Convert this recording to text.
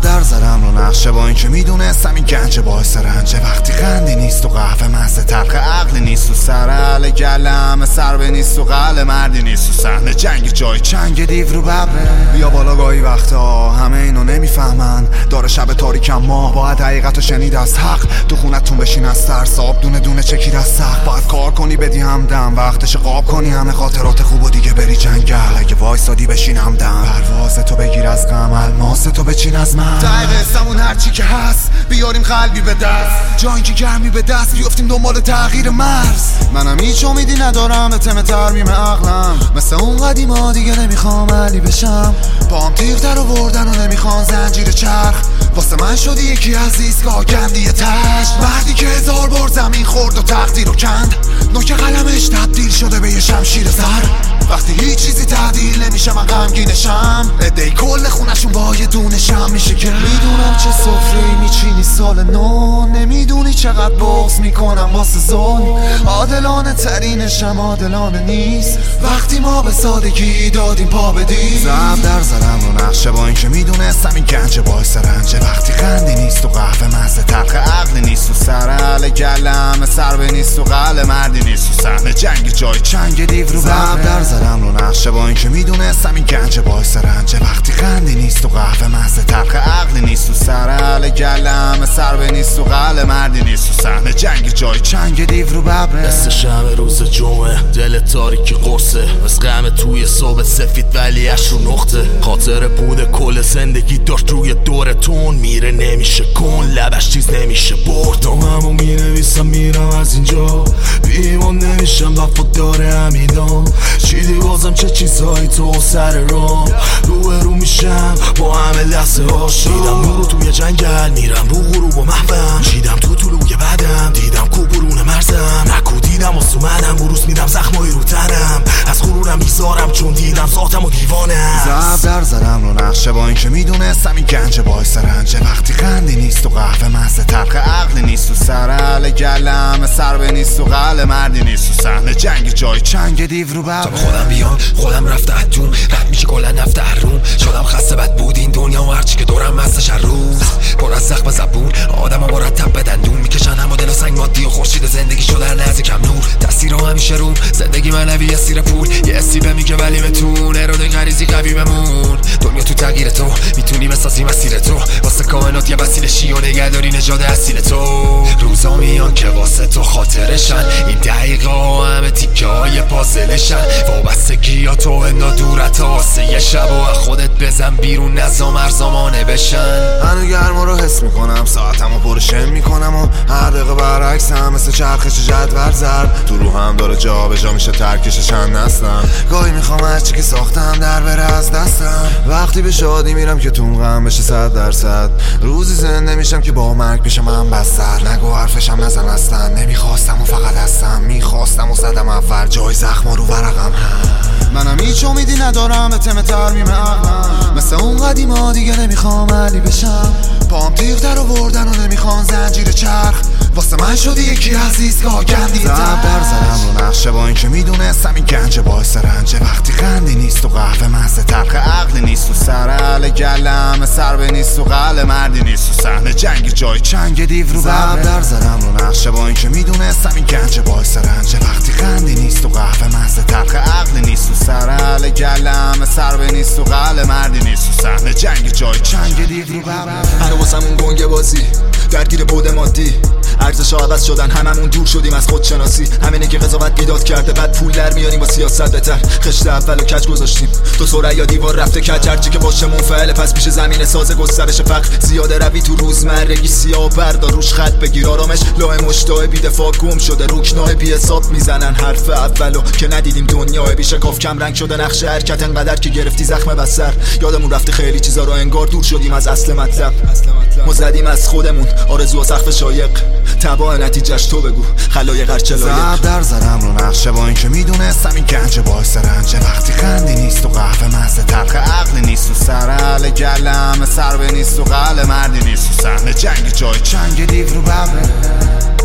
در زدم رو نقشه با اینکه میدونستم این گنج باعث رنجه. وقتی خندی نیست و قهوه مزه تلخ عقلی نیست و سرعل گلم سربه نیست و قل مردی نیست و صحنه جنگ جای چنگ دیو رو ببره. بیا بالا گاهی وقتا همه اینو نمیفهمن، داره شب تاریکم ماه باید حقیقتو شنید از حق. تو خونتون بشین از ترس آب دونه دونه چکیر از سخت. باید کار کنی بدی همدم وقتش قاب کنی همه خاطرات خوب و دیگه بری جنگل. اگه وایسادی بشین همدم پرواز تو بگیر از غم الماس تو بچین از من. دقیقه هرچی که هست بیاریم قلبی به دست، جایی که گرمی به دست بیافتیم دنبال تغییر مرز. منم هیچ امیدی ندارم به تم ترمیم عقلم، مثل اون قدیما دیگه نمیخوام علی بشم. پام تیغ در آوردن و نمیخوان زنجیر چرخ، واسه من شدی یکی از ایستگاه گندی تشت. مردی که 1000 بار زمین خورد و تقدیر رو کند، نوک قلمش تبدیل شده به یه شمشیر زر. وقتی هیچ چیزی تعدیل نمیشه من غمگینشم، ادهی کل خونشون با یه دونه شم میشه که میدونم چه سفره‌ای میچینی سال نو، نمیدونی چقدر بغض میکنم واسه ظلم. عادلانه ترینشم عادلانه نیست وقتی ما به سادگی دادیم پا بدیم. زب در زدم رو نقشه با اینکه میدونستم این گنج باعث رنجه. وقتی خندی نیست و قهوه مزه تلخ عقلی نیست و سرعل گلم سربه نیست و قل مردی نیست و صحنه جنگ جای چنگ دیو رو زب در زدم رو نقشه با اینکه میدونستم این گنج باعث رنجه. وقتی خندی نیست و قهوه مزه تلخ عقلی نیست و سرعل گلم سربه نیست و قل مردی نیست و صحنه جنگ جای چنگ دیو رو ببره. مثل شب روز جمعه دل تاریکی قرصه، از غم توی صبح سفید ولی اش رو نقطه. خاطر بود کل زندگی داشت روی دورتون میره نمیشه کن لبش چیز نمیشه برد. ناممو مینویسم میرم از اینجا بیمان نمیشم وفادار همینا. چیدی بازم چه چیزهایی تو سر رو میشم با همه لحظه هاش. دیدم نورو توی جنگل میرم رو غروب و محوم، چیدم تو طلوع بعدم دیدم کو برون مرزم. نکو دیدم واسه منم بروز میدم زخمایی رو تنم، از غرورم میذارم چون دیدم ذاتم و دیوانم. زب در زدم رو نقشه با اینکه میدونستم این گنج باعث رنجه. وقتی خندی نیست و قهوه مزه تلخ عقلی نیست و سرعل گلم سربه نیست و قل مردی نیست و صحنه جنگ جای چنگ دیو رو ببره. تا خودم بیام خودم رفته اتون رد میشه کلا نفته هرون. شدم خسته بد بود این دنیا و هرچی که دورم مستش هر روز پر از زخم زبون. آدم ها مرتب به دندون میکشن اما دل و سنگ مادی و خورشید زندگی شده نزدیکم نور. تاثیر همیشه روم زندگی منوی اسیر پول یه استیبه میگه ولی بتون اراده غریزی قوی بمون. دنیا تو تغییر تو میتونی بسازی مسیر تو، واسه کائنات یه وسیله شی و نگهداری نژاد اصیل تو. روزا میان که واسه تو خاطرشن، این دقیقه ها همه تیکه های پازلشن. وابستگی ها تو انا دورت ها واسه یه شب و خودت بزن بیرون نظام ارزامانه بشن. هنو گرما رو حس میکنم ساعتمو پرشم میکنم و هر دقیقه برعکس هم مثل چرخش جدول ضرب تو روحم داره جا به جا میشه ترکش چند نسلم. گاهی میخوام هرچی که ساختم در بره از دستم. وقتی به شادی میرم که تو غم بشه 100%، روزی زنده میشم که با مرگ بشم من بستر. نگو حرفشم نزن اصلا، نمیخواستم و فقط هستم میخواستم و زدم اول جای زخما رو ورقم. منم هیچ امیدی ندارم به تم ترمیم عقلم، مثل اون قدیما دیگه نمیخوام علی بشم. پام تیغ در آوردن و نمیخوان زنجیر چرخ، واسه من شدی یکی از ایستگاه گندی تر. در زدم رو نقشه با اینکه میدونستم این گنج باعث رنجه. وقتی خندی نیست و قهوه مزه تلخ عقلی نیست و سرعل گلم سربه نیست و قل مردی نیست و صحنه جنگ جای چنگ دیو رو ببره. در زدم رو نقشه با اینکه میدونستم این گنج باعث رنجه. وقتی خندی نیست و قهوه مزه تلخ عقلی نیست و سرعل گلم سربه نیست و قل مردی نیست و صحنه جنگ جای چنگ دیو رو ببره. هنو واسمون گنگ بازی درگیر بود مادی، ارزش عوض شدن هممون دور شدیم از خودشناسی. همینه که قضاوت بیداد کرده بعد پول در میاریم با سیاست بهتر. خشت اولو کج گذاشتیم تو سوره یا دیوار رفته کج، هرچی که باشه منفعل پس پیش زمین ساز گسترش فقر. زیاده روی تو روزمرگی سیاه بردار روش خط بگیر آرامش. لاه مشتاق بی دفاع گم شده رکنای بی حساب میزنن حرف اولو که ندیدیم دنیا بی شکاف کم رنگ شده نقش حرکت انقدر که گرفتی زخم بسر. یادمون رفته خیلی چیزا رو انگار دور شدیم از اصل مطلب. ما زدیم از خودمون آرزو و سقف شایق، تبع نتیجهش تو بگو خلایق هرچه لایق. زب در زدم رو نقشه با اینکه میدونستم این گنج باعث رنجه. وقتی خندی نیست و قهوه مزه تلخ عقلی نیست و سرعل گلم سربه نیست و قل مردی نیست و صحنه جنگ جای چنگ دیو رو ببره.